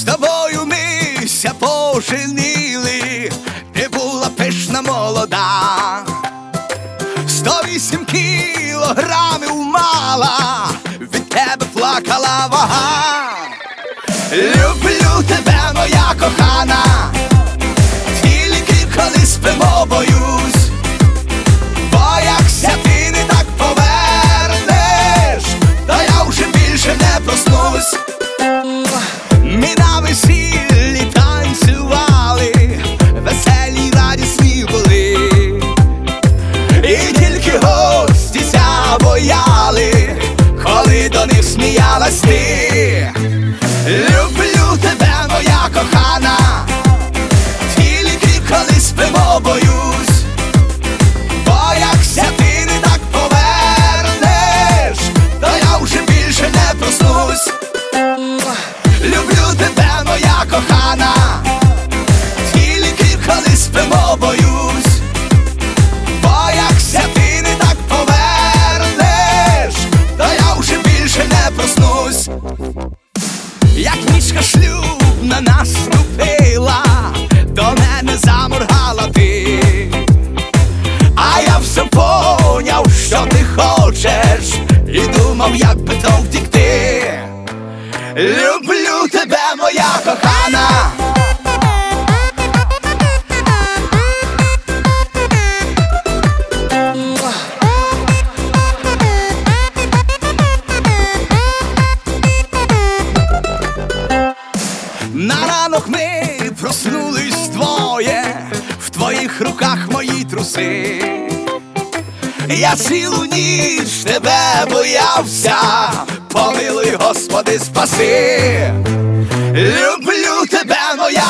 З тобою мися поженили, ти була пишна молода, 108 кілограмів мала, від тебе плакала вага. Люблю тебе, моя кохана, тільки коли спимо, боюсь, боякся ти не так повернеш, та я вже більше не проснусь. Ми на весіллі танцювали, веселі, радісні були, і тільки гості ся бояли, коли до них сміялась ти. Люблю тебе, моя кохана, тільки коли спимо, боюсь, боякся ти не так повернеш, та я вже більше не проснусь. Люблю тебе, моя кохана, тільки коли спимо, боюсь, боякся ти не так повернеш, та я вже більше не проснусь. Як нічка шлюбна наступила, до мене заморгала ти, а я все поняв, що ти хочеш, і думав, як би то втекти. Люблю тебе, моя кохана. На ранок ми проснулись двоє, в твоїх руках мої труси. Я цілу ніч тебе боявся, помилуй, Господи, спаси. Люблю тебе, моя